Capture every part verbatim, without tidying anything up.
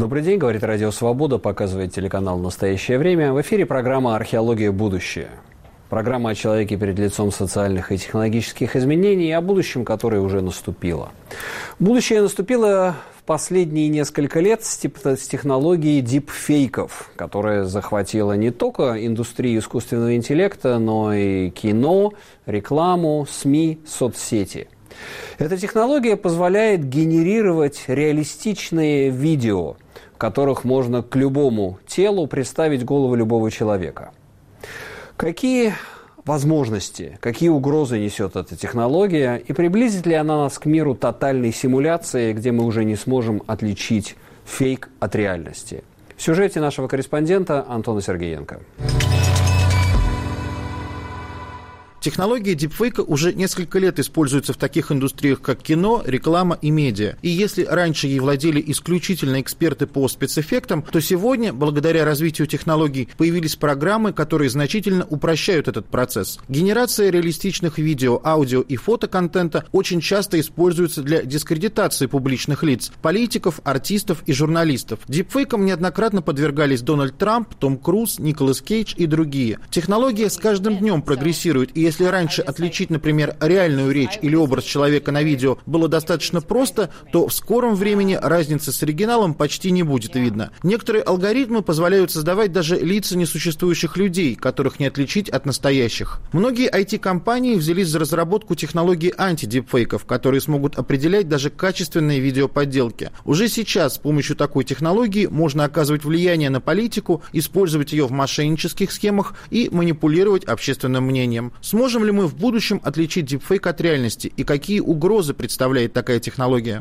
Добрый день, говорит Радио Свобода, показывает телеканал «Настоящее время». В эфире программа «Археология. Будущее». Программа о человеке перед лицом социальных и технологических изменений и о будущем, которое уже наступило. Будущее наступило в последние несколько лет с технологией дипфейков, которая захватила не только индустрию искусственного интеллекта, но и кино, рекламу, СМИ, соцсети. Эта технология позволяет генерировать реалистичные видео, в которых можно к любому телу представить голову любого человека. Какие возможности, какие угрозы несет эта технология, и приблизит ли она нас к миру тотальной симуляции, где мы уже не сможем отличить фейк от реальности? В сюжете нашего корреспондента Антона Сергеенко. Технология дипфейка уже несколько лет используется в таких индустриях, как кино, реклама и медиа. И если раньше ей владели исключительно эксперты по спецэффектам, то сегодня, благодаря развитию технологий, появились программы, которые значительно упрощают этот процесс. Генерация реалистичных видео, аудио и фотоконтента очень часто используется для дискредитации публичных лиц, политиков, артистов и журналистов. Дипфейкам неоднократно подвергались Дональд Трамп, Том Круз, Николас Кейдж и другие. Технология с каждым днем прогрессирует, и если раньше отличить, например, реальную речь или образ человека на видео было достаточно просто, то в скором времени разницы с оригиналом почти не будет видно. Некоторые алгоритмы позволяют создавать даже лица несуществующих людей, которых не отличить от настоящих. Многие ай ти-компании взялись за разработку технологий анти-дипфейков, которые смогут определять даже качественные видеоподделки. Уже сейчас с помощью такой технологии можно оказывать влияние на политику, использовать ее в мошеннических схемах и манипулировать общественным мнением. Сможем ли мы в будущем отличить дипфейк от реальности и какие угрозы представляет такая технология?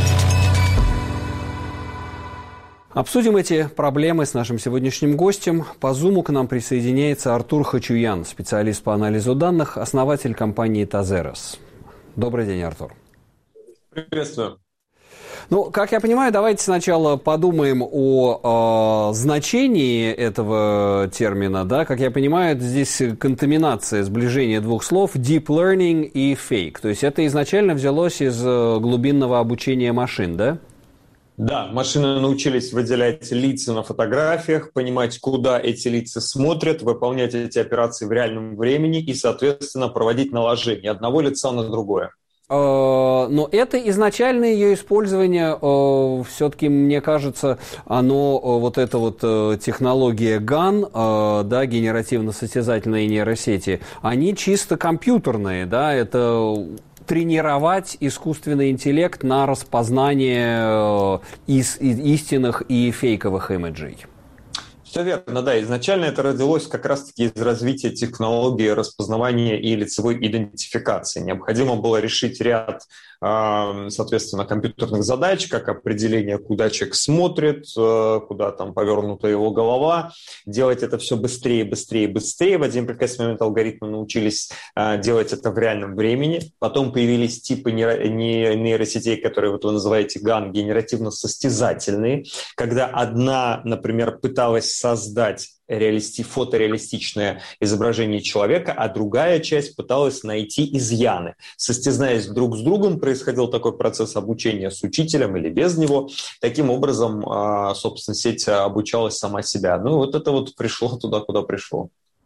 Обсудим эти проблемы с нашим сегодняшним гостем. По Зуму к нам присоединяется Артур Хачуян, специалист по анализу данных, основатель компании Тазерос. Добрый день, Артур. Приветствую. Ну, как я понимаю, давайте сначала подумаем о э, значении этого термина. Да? Как я понимаю, здесь контаминация, сближение двух слов deep learning и fake. То есть это изначально взялось из глубинного обучения машин, да? Да, машины научились выделять лица на фотографиях, понимать, куда эти лица смотрят, выполнять эти операции в реальном времени и, соответственно, проводить наложение одного лица на другое. Но это изначальное ее использование, все-таки, мне кажется, оно, вот эта вот технология ган, да, генеративно-состязательные нейросети, они чисто компьютерные, да, это тренировать искусственный интеллект на распознание истинных и фейковых имиджей. Все верно, да. Изначально это родилось как раз-таки из развития технологии распознавания и лицевой идентификации. Необходимо было решить ряд, соответственно, компьютерных задач, как определение, куда человек смотрит, куда там повернута его голова, делать это все быстрее, быстрее, быстрее. В один прекрасный момент алгоритмы научились делать это в реальном времени. Потом появились типы нейросетей, которые вот вы называете ган, генеративно-состязательные, когда одна, например, пыталась создать реалисти, фотореалистичное изображение человека, а другая часть пыталась найти изъяны. Состязаясь друг с другом, происходил такой процесс обучения с учителем или без него. Таким образом, собственно, сеть обучалась сама себя. Ну, вот это вот пришло туда, куда пришло.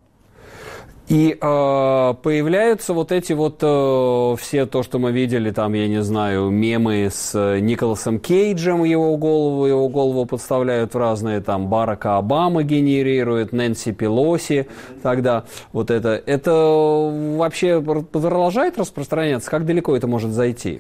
И э, появляются вот эти вот э, все то, что мы видели, там, я не знаю, мемы с Николасом Кейджем, его голову, его голову подставляют в разные, там, Барака Обама генерирует, Нэнси Пелоси, тогда вот это, это вообще продолжает распространяться? Как далеко это может зайти?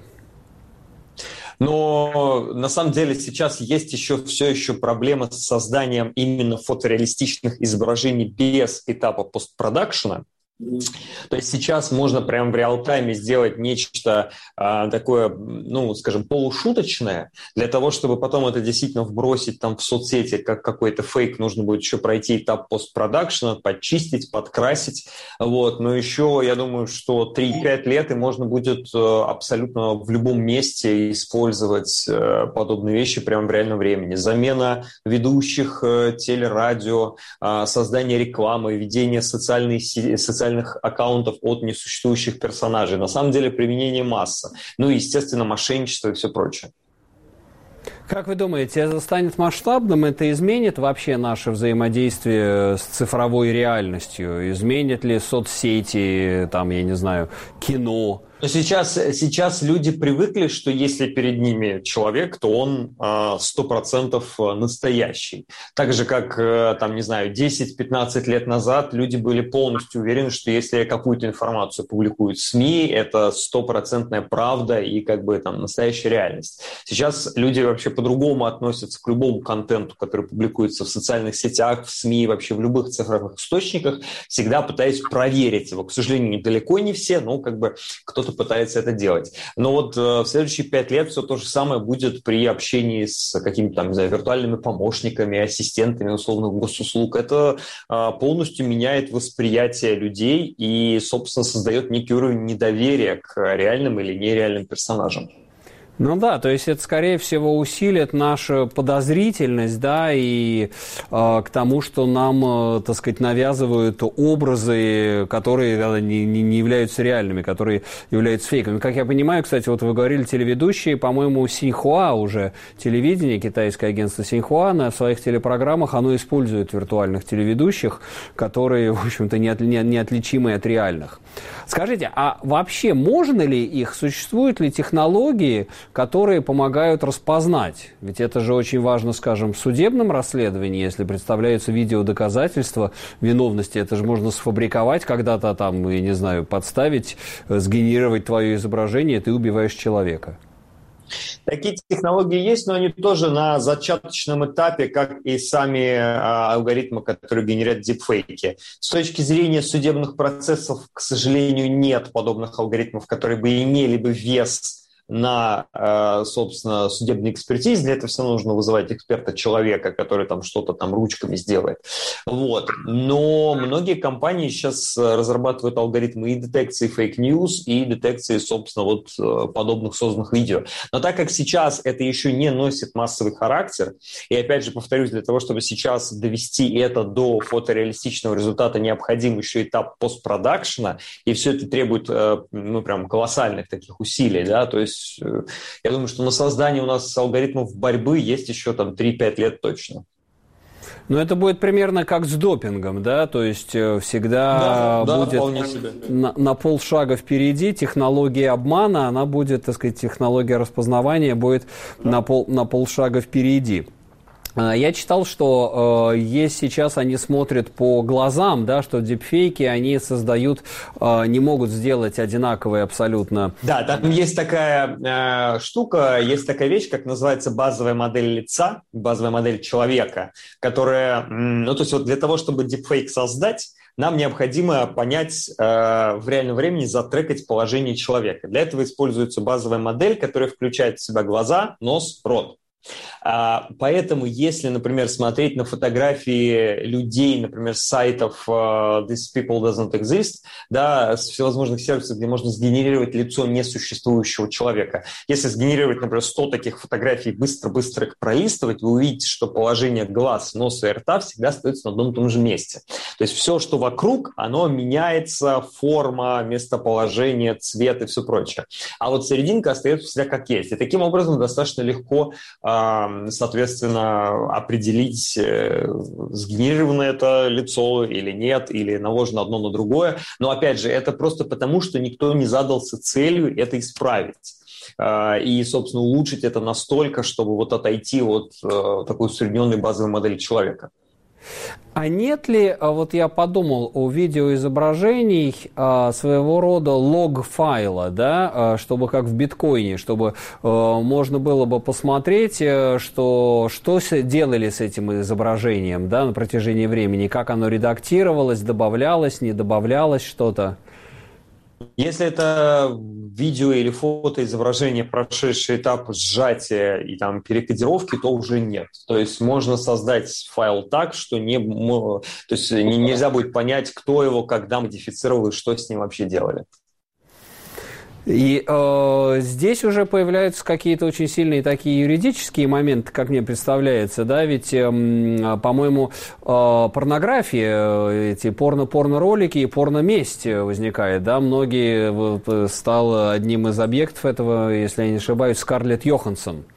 Но на самом деле сейчас есть еще все еще проблема с созданием именно фотореалистичных изображений без этапа постпродакшена. То есть сейчас можно прямо в реал-тайме сделать нечто а, такое, ну, скажем, полушуточное, для того, чтобы потом это действительно вбросить там в соцсети как какой-то фейк, нужно будет еще пройти этап постпродакшена, подчистить, подкрасить. Вот. Но еще, я думаю, что три-пять лет и можно будет абсолютно в любом месте использовать подобные вещи прямо в реальном времени. Замена ведущих телерадио, создание рекламы, ведение социальной сети, социальных аккаунтов от несуществующих персонажей. На самом деле применение масса. Ну и, естественно, мошенничество и все прочее. Как вы думаете, это станет масштабным, это изменит вообще наше взаимодействие с цифровой реальностью? Изменит ли соцсети, там, я не знаю, кино? Но сейчас, сейчас люди привыкли, что если перед ними человек, то он сто процентов настоящий. Так же, как, там, не знаю, десять-пятнадцать лет назад люди были полностью уверены, что если какую-то информацию публикуют СМИ, это стопроцентная правда и как бы там настоящая реальность. Сейчас люди вообще по-другому относятся к любому контенту, который публикуется в социальных сетях, в СМИ, вообще в любых цифровых источниках, всегда пытаясь проверить его. К сожалению, далеко не все, но как бы кто-то пытается это делать. Но вот э, в следующие пять лет все то же самое будет при общении с какими-то там, не знаю, виртуальными помощниками, ассистентами условных госуслуг. Это э, полностью меняет восприятие людей и, собственно, создает некий уровень недоверия к реальным или нереальным персонажам. Ну да, то есть это, скорее всего, усилит нашу подозрительность, да, и э, к тому, что нам, э, так сказать, навязывают образы, которые да, не, не являются реальными, которые являются фейками. Как я понимаю, кстати, вот вы говорили, телеведущие, по-моему, Синьхуа уже, телевидение, китайское агентство Синьхуа, на своих телепрограммах, оно использует виртуальных телеведущих, которые, в общем-то, не, от, не, неотличимы от реальных. Скажите, а вообще можно ли их, существуют ли технологии, которые помогают распознать? Ведь это же очень важно, скажем, в судебном расследовании, если представляются видеодоказательства виновности, это же можно сфабриковать когда-то там, я не знаю, подставить, сгенерировать твое изображение, и ты убиваешь человека. Такие технологии есть, но они тоже на зачаточном этапе, как и сами а, алгоритмы, которые генерят дипфейки. С точки зрения судебных процессов, к сожалению, нет подобных алгоритмов, которые бы имели бы вес на, собственно, судебной экспертизе. Для этого все нужно вызывать эксперта-человека, который там что-то там ручками сделает. Вот. Но многие компании сейчас разрабатывают алгоритмы и детекции фейк-ньюс, и детекции, собственно, вот подобных созданных видео. Но так как сейчас это еще не носит массовый характер, и опять же повторюсь, для того, чтобы сейчас довести это до фотореалистичного результата, необходим еще этап постпродакшена, и все это требует, ну, прям колоссальных таких усилий, да, то есть я думаю, что на создание у нас алгоритмов борьбы есть еще там три-пять лет точно. Ну, это будет примерно как с допингом, да, то есть всегда да, будет да, на, на полшага впереди технология обмана, она будет, так сказать, технология распознавания будет да. на, пол, на полшага впереди. Я читал, что э, есть сейчас они смотрят по глазам, да, что дипфейки они создают, э, не могут сделать одинаковые абсолютно. Да, там есть такая э, штука, есть такая вещь, как называется базовая модель лица, базовая модель человека, которая, ну то есть вот для того, чтобы дипфейк создать, нам необходимо понять э, в реальном времени, затрекать положение человека. Для этого используется базовая модель, которая включает в себя глаза, нос, рот. Поэтому, если, например, смотреть на фотографии людей, например, с сайтов uh, This People Doesn't Exist, да, с всевозможных сервисов, где можно сгенерировать лицо несуществующего человека. Если сгенерировать, например, сто таких фотографий, быстро-быстро их пролистывать, вы увидите, что положение глаз, носа и рта всегда остается на одном и том же месте. То есть все, что вокруг, оно меняется, форма, местоположение, цвет и все прочее. А вот серединка остается всегда как есть. И таким образом достаточно легко соответственно, определить, сгенерировано это лицо или нет, или наложено одно на другое. Но, опять же, это просто потому, что никто не задался целью это исправить. И, собственно, улучшить это настолько, чтобы вот отойти от такой усредненной базовой модели человека. А нет ли, вот я подумал, у видеоизображений а, своего рода лог-файла, да, а, чтобы как в биткоине, чтобы а, можно было бы посмотреть, что, что делали с этим изображением, да, на протяжении времени, как оно редактировалось, добавлялось, не добавлялось что-то? Если это видео или фотоизображение, прошедшее этап сжатия и там перекодировки, то уже нет. То есть можно создать файл так, что не, то есть нельзя будет понять, кто его, когда модифицировал и что с ним вообще делали. И э, здесь уже появляются какие-то очень сильные такие юридические моменты, как мне представляется, да, ведь, э, по-моему, э, порнография, эти порно-порно-ролики и порно-месть возникает, да, многие, вот, стал одним из объектов этого, если я не ошибаюсь, Скарлетт Йоханссон.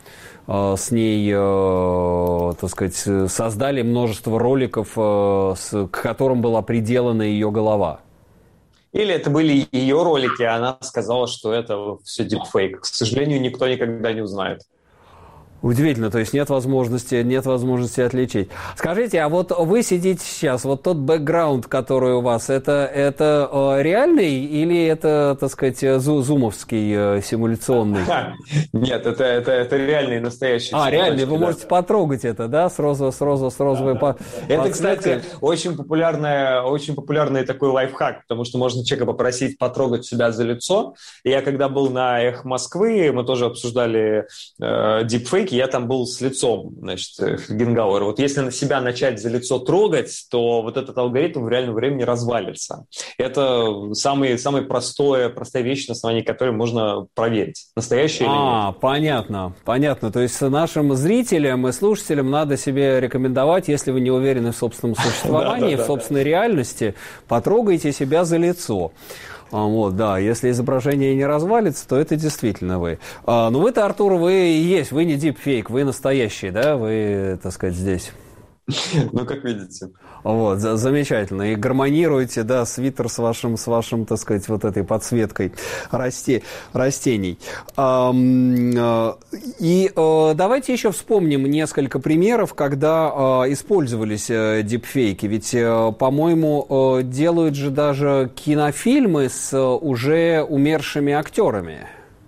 с ней, так сказать, создали множество роликов, к которым была приделана ее голова. Или это были ее ролики, а она сказала, что это все дипфейк. К сожалению, никто никогда не узнает. Удивительно, то есть нет возможности, нет возможности отличить. Скажите, а вот вы сидите сейчас, вот тот бэкграунд, который у вас, это, это э, реальный или это, так сказать, зу- зумовский, э, симуляционный? Нет, это, это, это реальный, настоящий. А, реальный, вы можете да. потрогать это, да, с, розово, с, розово, с розовой да, по, да. Это, кстати, очень, популярная, очень популярный такой лайфхак, потому что можно человека попросить потрогать себя за лицо. И я когда был на «Эхо Москвы», мы тоже обсуждали э, дипфейк, я там был с лицом, значит, Фельгенгауэр. Вот если на себя начать за лицо трогать, то вот этот алгоритм в реальном времени развалится. Это самый, самый простой, простая вещь, на основании которой можно проверить, настоящее или нет. А, понятно, понятно. То есть нашим зрителям и слушателям надо себе рекомендовать, если вы не уверены в собственном существовании, в собственной реальности, потрогайте себя за лицо. Вот, да, если изображение не развалится, то это действительно вы. А, ну, вы-то, Артур, вы и есть, вы не дипфейк, вы настоящий, да, вы, так сказать, здесь. Ну, как видите. Вот, за- замечательно. И гармонируете, да, свитер с вашим, с вашим, так сказать, вот этой подсветкой расте, растений. Ам, э, и э, давайте еще вспомним несколько примеров, когда э, использовались э, дипфейки. Ведь, э, по-моему, э, делают же даже кинофильмы с э, уже умершими актерами.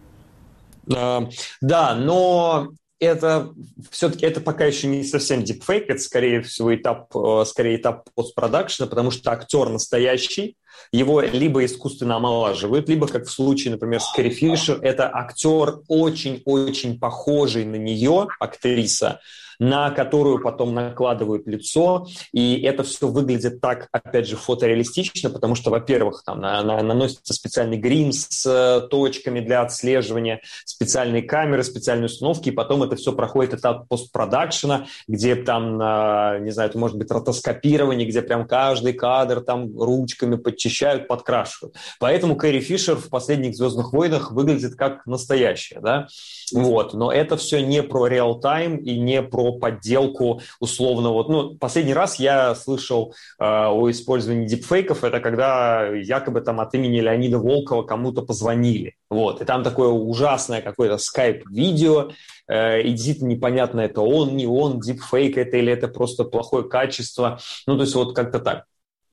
А, да, но... Это все-таки это пока еще не совсем дипфейк, это скорее всего этап, скорее этап постпродакшена, потому что актер настоящий, его либо искусственно омолаживают, либо, как в случае, например, с Кэрри Фишер, это актер очень-очень похожий на нее, актриса, на которую потом накладывают лицо, и это все выглядит так, опять же, фотореалистично, потому что, во-первых, там на, на, наносится специальный грим с э, точками для отслеживания, специальные камеры, специальные установки, и потом это все проходит этап постпродакшена, где там, э, не знаю, это может быть ротоскопирование, где прям каждый кадр там ручками подчищают, подкрашивают. Поэтому Кэрри Фишер в последних «Звездных войнах» выглядит как настоящая, да, вот, но это все не про реал-тайм и не про подделку условно. Вот, ну, последний раз я слышал э, о использовании дипфейков, это когда якобы там от имени Леонида Волкова кому-то позвонили. Вот, и там такое ужасное какое-то скайп-видео, э, и действительно непонятно, это он, не он, дипфейк это или это просто плохое качество. Ну, то есть вот как-то так.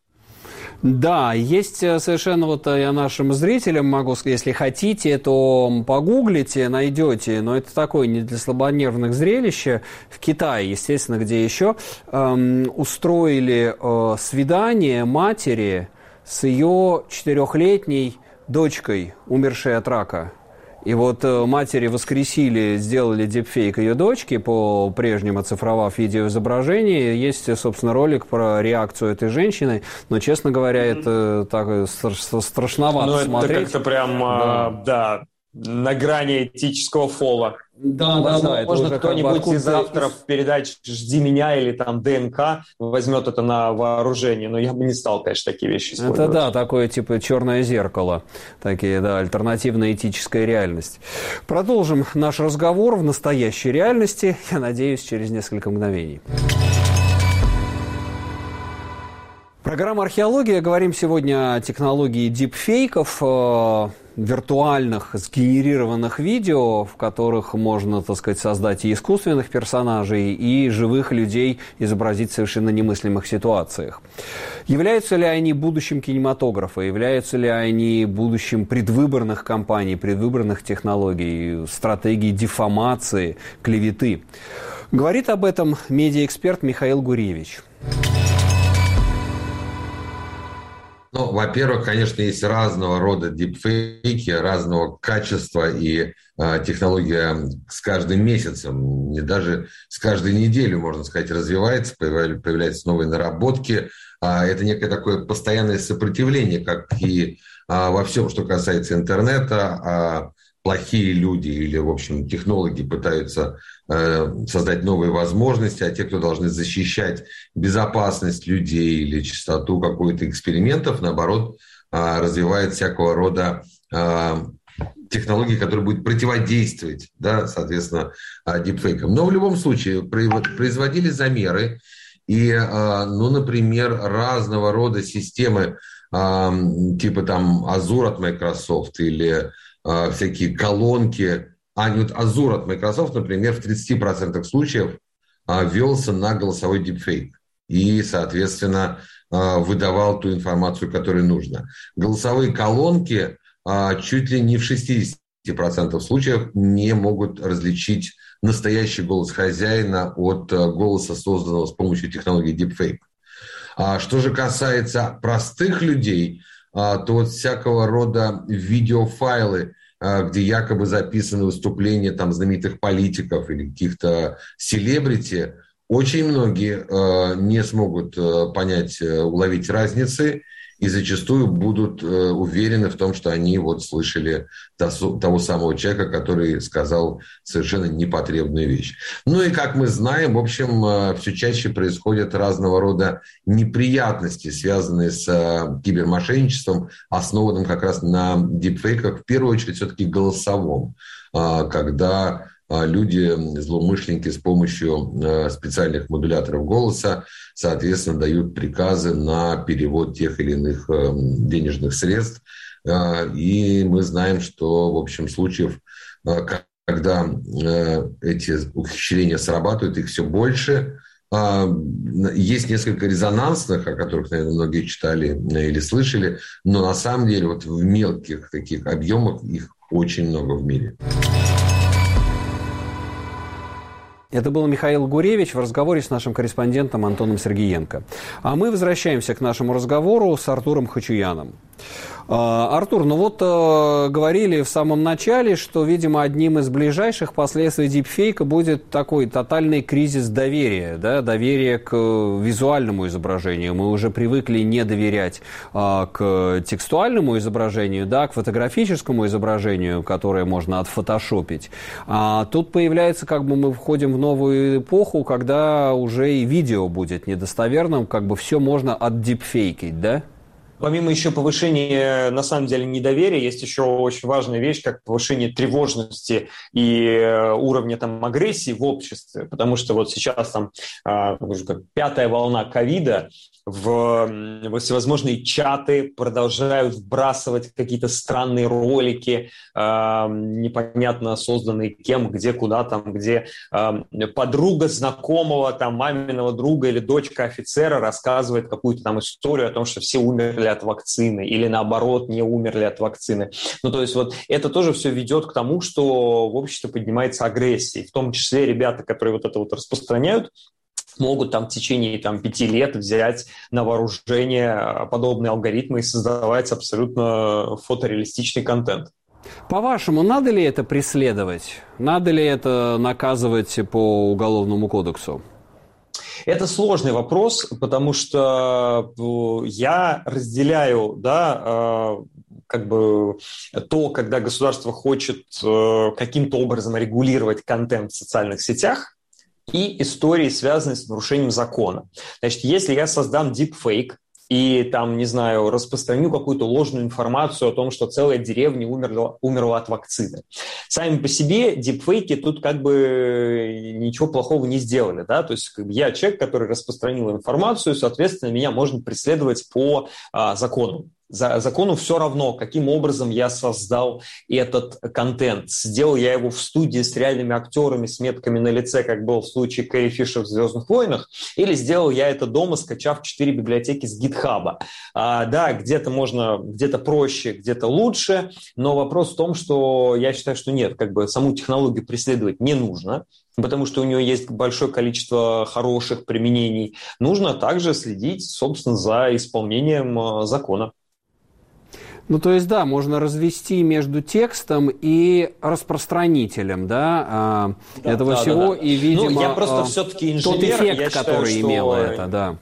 Да, есть совершенно, вот я нашим зрителям могу сказать, если хотите, то погуглите, найдете, но это такое не для слабонервных зрелище. В Китае, естественно, где еще, эм, устроили э, свидание матери с ее четырехлетней дочкой, умершей от рака. И вот матери воскресили, сделали дипфейк ее дочки, по прежнему оцифровав видеоизображение. Есть, собственно, ролик про реакцию этой женщины, но, честно говоря, это так страшновато ну, смотреть. Это как-то прям, да, да на грани этического фола. Да, да, да. Можно кто-нибудь как бы из авторов из... передач «Жди меня» или там «ДНК» возьмет это на вооружение, но я бы не стал, конечно, такие вещи использовать. Это да, такое типа «Черное зеркало», такие, да, альтернативная этическая реальность. Продолжим наш разговор в настоящей реальности, я надеюсь, через несколько мгновений. Программа «Археология». Говорим сегодня о технологии дипфейков, э, виртуальных, сгенерированных видео, в которых можно, так сказать, создать и искусственных персонажей, и живых людей изобразить в совершенно немыслимых ситуациях. Являются ли они будущим кинематографа? Являются ли они будущим предвыборных кампаний, предвыборных технологий, стратегий дефамации, клеветы? Говорит об этом медиаэксперт Михаил Гуревич. Ну, во-первых, конечно, есть разного рода дипфейки, разного качества, и э, технология с каждым месяцем, не даже с каждой неделей, можно сказать, развивается, появляются новые наработки. А это некое такое постоянное сопротивление, как и а, во всем, что касается интернета. А плохие люди или, в общем, технологи пытаются э, создать новые возможности, а те, кто должны защищать безопасность людей или чистоту какой-то экспериментов, наоборот, э, развивают всякого рода э, технологии, которая будет противодействовать, да, соответственно, дипфейкам. Но в любом случае производили замеры, и, ну, например, разного рода системы, типа там Azure от Microsoft или всякие колонки, а не вот Azure от Microsoft, например, в тридцати процентах случаев велся на голосовой дипфейк и, соответственно, выдавал ту информацию, которую нужно. Голосовые колонки чуть ли не в шестидесяти процентах случаев не могут различить настоящий голос хозяина от голоса, созданного с помощью технологии deepfake. А что же касается простых людей, то вот всякого рода видеофайлы, где якобы записаны выступления там знаменитых политиков или каких-то селебрити, очень многие не смогут понять, уловить разницы, и зачастую будут э, уверены в том, что они вот слышали тосу, того самого человека, который сказал совершенно непотребную вещь. Ну и, как мы знаем, в общем, э, все чаще происходят разного рода неприятности, связанные с э, кибермошенничеством, основанным как раз на дипфейках, в первую очередь все-таки голосовом, э, когда люди, злоумышленники с помощью специальных модуляторов голоса, соответственно, дают приказы на перевод тех или иных денежных средств. И мы знаем, что, в общем, случаев, когда эти ухищрения срабатывают, их все больше. Есть несколько резонансных, о которых, наверное, многие читали или слышали, но на самом деле вот в мелких таких объемах их очень много в мире. Это был Михаил Гуревич в разговоре с нашим корреспондентом Антоном Сергеенко. А мы возвращаемся к нашему разговору с Артуром Хачуяном. Артур, ну вот э, говорили в самом начале, что, видимо, одним из ближайших последствий дипфейка будет такой тотальный кризис доверия, да, доверия к визуальному изображению. Мы уже привыкли не доверять э, к текстуальному изображению, да, к фотографическому изображению, которое можно отфотошопить. А тут появляется, как бы мы входим в новую эпоху, когда уже и видео будет недостоверным, как бы все можно отдипфейкить, да? Помимо еще повышения, на самом деле, недоверия, есть еще очень важная вещь, как повышение тревожности и уровня там агрессии в обществе, потому что вот сейчас там как пятая волна ковида, в, в всевозможные чаты продолжают вбрасывать какие-то странные ролики, э, непонятно созданные кем, где, куда там, где э, подруга знакомого, там, маминого друга или дочка офицера рассказывает какую-то там историю о том, что все умерли от вакцины или наоборот не умерли от вакцины. Ну, то есть вот это тоже все ведет к тому, что в обществе поднимается агрессия, в том числе ребята, которые вот это вот распространяют, могут там в течение там, пяти лет взять на вооружение подобные алгоритмы и создавать абсолютно фотореалистичный контент. По-вашему, надо ли это преследовать? Надо ли это наказывать по Уголовному кодексу? Это сложный вопрос, потому что я разделяю, да, как бы то, когда государство хочет каким-то образом регулировать контент в социальных сетях, и истории, связанные с нарушением закона. Значит, если я создам deepfake и там, не знаю, распространю какую-то ложную информацию о том, что целая деревня умерла, умерла от вакцины. Сами по себе дипфейки тут как бы ничего плохого не сделали, да, то есть как бы, я человек, который распространил информацию, соответственно, меня можно преследовать по а, закону. За закону все равно, каким образом я создал этот контент. Сделал я его в студии с реальными актерами, с метками на лице, как был в случае Кэрри Фишер в «Звездных войнах», или сделал я это дома, скачав четыре библиотеки с гитхаба. А, да, где-то можно, где-то проще, где-то лучше, но вопрос в том, что я считаю, что нет, как бы саму технологию преследовать не нужно, потому что у нее есть большое количество хороших применений. Нужно также следить, собственно, за исполнением закона. Ну, то есть, да, можно развести между текстом и распространителем, да, да этого да, всего, да, да. И, видимо, ну, я просто все-таки инженер, тот эффект, я который считаю, имело что... это, да.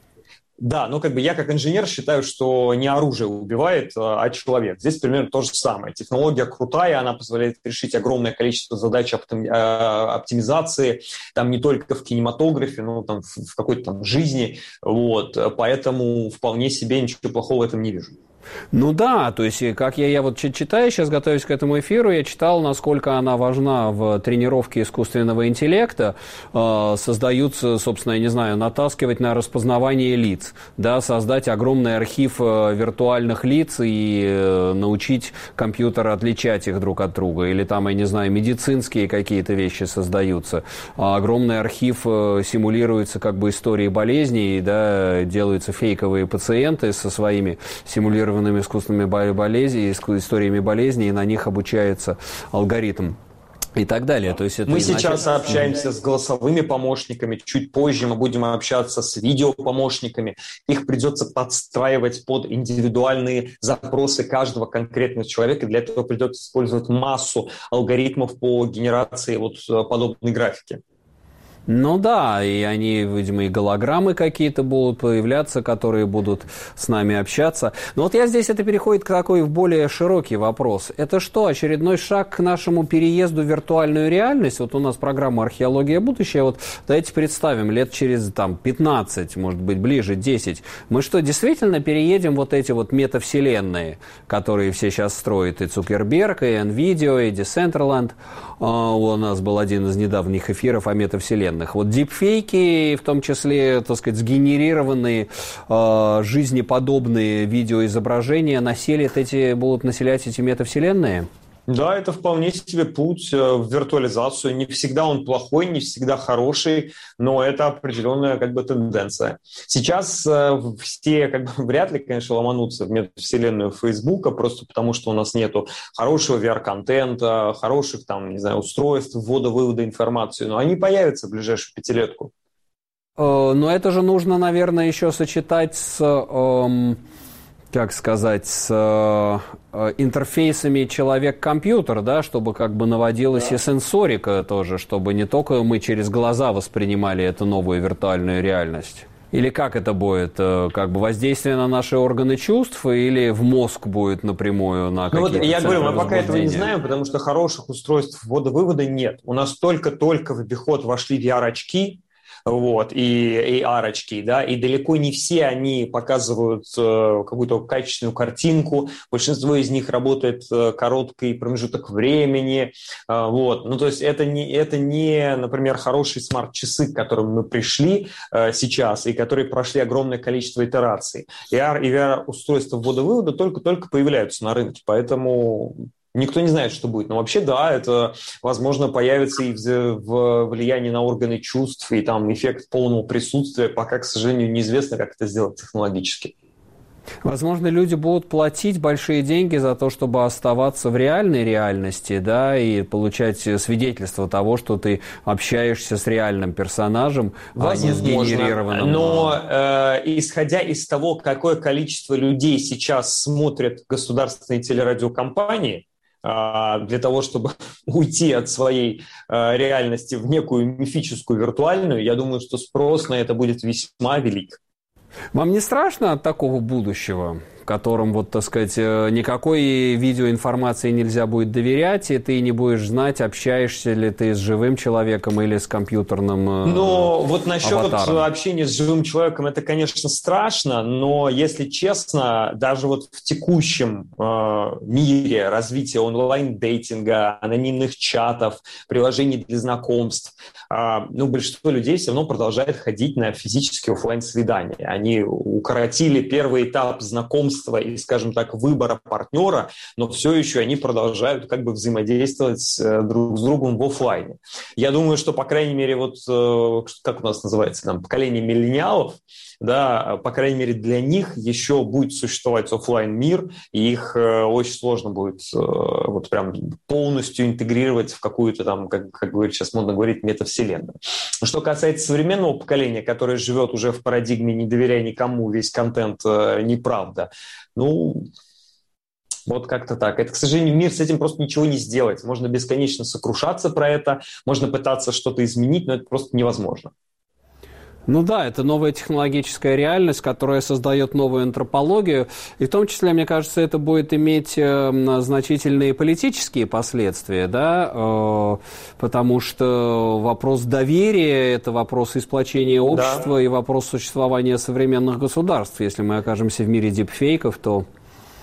Да, но как бы я как инженер считаю, что не оружие убивает, а человек. Здесь примерно то же самое. Технология крутая, она позволяет решить огромное количество задач оптимизации, там не только в кинематографе, но там в какой-то там жизни. Вот. Поэтому вполне себе ничего плохого в этом не вижу. Ну да, то есть, как я, я вот читаю, сейчас готовясь к этому эфиру, я читал, насколько она важна в тренировке искусственного интеллекта. Э, создаются, собственно, я не знаю, натаскивать на распознавание лиц, да, создать огромный архив э, виртуальных лиц и э, научить компьютер отличать их друг от друга. Или там, я не знаю, медицинские какие-то вещи создаются. А огромный архив э, симулируется как бы истории болезней, да, делаются фейковые пациенты со своими симулированными искусственными болезнями, историями болезней, и на них обучается алгоритм. И так далее. То есть это мы изначально... сейчас общаемся с голосовыми помощниками, чуть позже мы будем общаться с видеопомощниками. Их придется подстраивать под индивидуальные запросы каждого конкретного человека. Для этого придется использовать массу алгоритмов по генерации вот подобной графики. Ну да, и они, видимо, и голограммы какие-то будут появляться, которые будут с нами общаться. Но вот я здесь, это переходит к такой в более широкий вопрос. Это что, очередной шаг к нашему переезду в виртуальную реальность? Вот у нас программа «Археология будущего». Вот давайте представим, лет через там, пятнадцать, может быть, ближе, десять. Мы что, действительно переедем вот эти вот метавселенные, которые все сейчас строят, и Цукерберг, и NVIDIA, и Decentraland. У нас был один из недавних эфиров о метавселенных. Вот дипфейки, в том числе, так сказать, сгенерированные э, жизнеподобные видеоизображения, населят эти, будут населять эти метавселенные? Да, это вполне себе путь в виртуализацию. Не всегда он плохой, не всегда хороший, но это определенная как бы тенденция. Сейчас все как бы вряд ли, конечно, ломанутся в метавселенную Фейсбука, просто потому что у нас нету хорошего ви ар-контента, хороших там, не знаю, устройств ввода-вывода информации, но они появятся в ближайшую пятилетку. Но это же нужно, наверное, еще сочетать с... Эм... как сказать, с э, интерфейсами человек-компьютер, да, чтобы как бы наводилась да. и сенсорика тоже, чтобы не только мы через глаза воспринимали эту новую виртуальную реальность. Или как это будет? Как бы воздействие на наши органы чувств или в мозг будет напрямую на какие-то ну вот я говорю, мы пока этого не возбуждения? знаем, потому что хороших устройств ввода-вывода нет. У нас только-только в обиход вошли ви ар-очки, вот, и эй ар-очки, да, и далеко не все они показывают э, какую-то качественную картинку, большинство из них работает э, короткий промежуток времени, э, вот, ну, то есть это не, это не, например, хорошие смарт-часы, к которым мы пришли э, сейчас, и которые прошли огромное количество итераций. эй ар и ви ар-устройства ввода-вывода только-только появляются на рынке, поэтому... Никто не знает, что будет. Но вообще, да, это, возможно, появится и в влиянии на органы чувств, и там эффект полного присутствия. Пока, к сожалению, неизвестно, как это сделать технологически. Возможно, люди будут платить большие деньги за то, чтобы оставаться в реальной реальности, да, и получать свидетельство того, что ты общаешься с реальным персонажем, возможно, а не сгенерированным. Но э, исходя из того, какое количество людей сейчас смотрят государственные телерадиокомпании, для того, чтобы уйти от своей э, реальности в некую мифическую, виртуальную, я думаю, что спрос на это будет весьма велик. Вам не страшно от такого будущего, в котором, вот, так сказать, никакой видеоинформации нельзя будет доверять, и ты не будешь знать, общаешься ли ты с живым человеком или с компьютерным аватаром? Ну, вот насчет общения с живым человеком, это, конечно, страшно, но, если честно, даже вот в текущем э, мире развития онлайн-дейтинга, анонимных чатов, приложений для знакомств, э, ну, большинство людей все равно продолжает ходить на физические офлайн-свидания. Они укоротили первый этап знакомства и, скажем так, выбора партнера, но все еще они продолжают как бы взаимодействовать друг с другом в офлайне. Я думаю, что, по крайней мере, вот как у нас называется, там, поколение миллениалов, да, по крайней мере, для них еще будет существовать офлайн мир, и их э, очень сложно будет э, вот прям полностью интегрировать в какую-то там, как, как говорит, сейчас модно говорить, метавселенную. Что касается современного поколения, которое живет уже в парадигме «не доверяй никому, весь контент э, неправда», ну... Вот как-то так. Это, к сожалению, мир с этим просто ничего не сделать. Можно бесконечно сокрушаться про это, можно пытаться что-то изменить, но это просто невозможно. Ну да, это новая технологическая реальность, которая создает новую антропологию. И в том числе, мне кажется, это будет иметь э, значительные политические последствия, да, э, потому что вопрос доверия – это вопрос и сплочения общества, да. И вопрос существования современных государств. Если мы окажемся в мире дипфейков, то…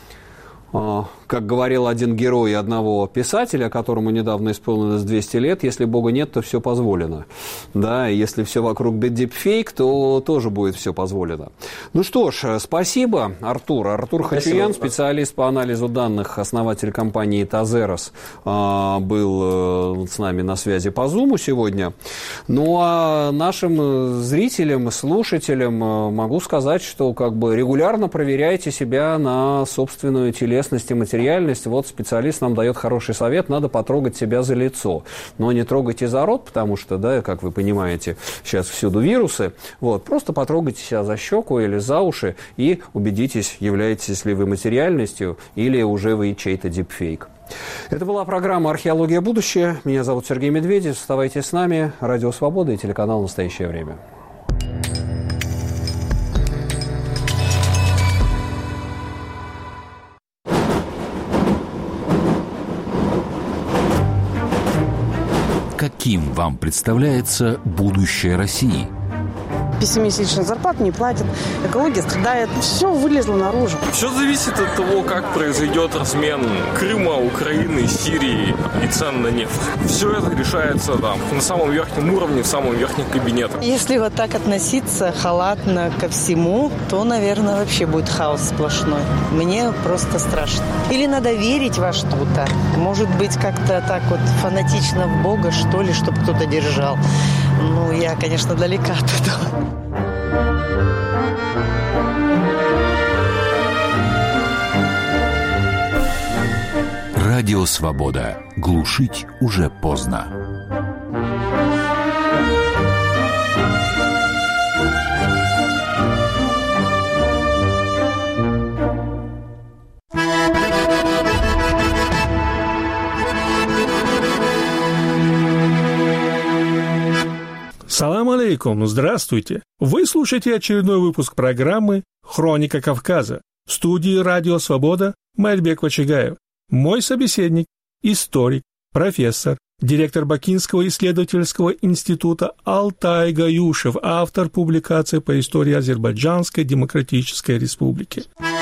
Как говорил один герой одного писателя, которому недавно исполнилось двести лет, если Бога нет, то все позволено. Да, и если все вокруг дипфейк, то тоже будет все позволено. Ну что ж, спасибо, Артур. Артур Хачуян, специалист по анализу данных, основатель компании Тазерос, был с нами на связи по Зуму сегодня. Ну а нашим зрителям, слушателям могу сказать, что как бы регулярно проверяйте себя на собственную телесность и материальность. Вот специалист нам дает хороший совет: надо потрогать себя за лицо. Но не трогайте за рот, потому что, да, как вы понимаете, сейчас всюду вирусы. Вот, просто потрогайте себя за щеку или за уши и убедитесь, являетесь ли вы материальностью или уже вы чей-то дипфейк. Это была программа «Археология. Будущее». Меня зовут Сергей Медведев. Оставайтесь с нами. Радио Свобода и телеканал «Настоящее время». Каким вам представляется будущее России? Пятимесячных зарплат не платят, экология страдает, все вылезло наружу. Все зависит от того, как произойдет размен Крыма, Украины, Сирии и цен на нефть. Все это решается там на самом верхнем уровне, в самом верхнем кабинете. Если вот так относиться халатно ко всему, то, наверное, вообще будет хаос сплошной. Мне просто страшно. Или надо верить во что-то. Может быть, как-то так вот фанатично в Бога, что ли, чтобы кто-то держал. Ну, я, конечно, далека от этого. Радио Свобода. Глушить уже поздно. Салам алейкум, здравствуйте! Вы слушаете очередной выпуск программы «Хроника Кавказа». В студии «Радио Свобода» Мальбек Вачигаев. Мой собеседник – историк, профессор, директор Бакинского исследовательского института Алтай Гаюшев, автор публикаций по истории Азербайджанской Демократической Республики.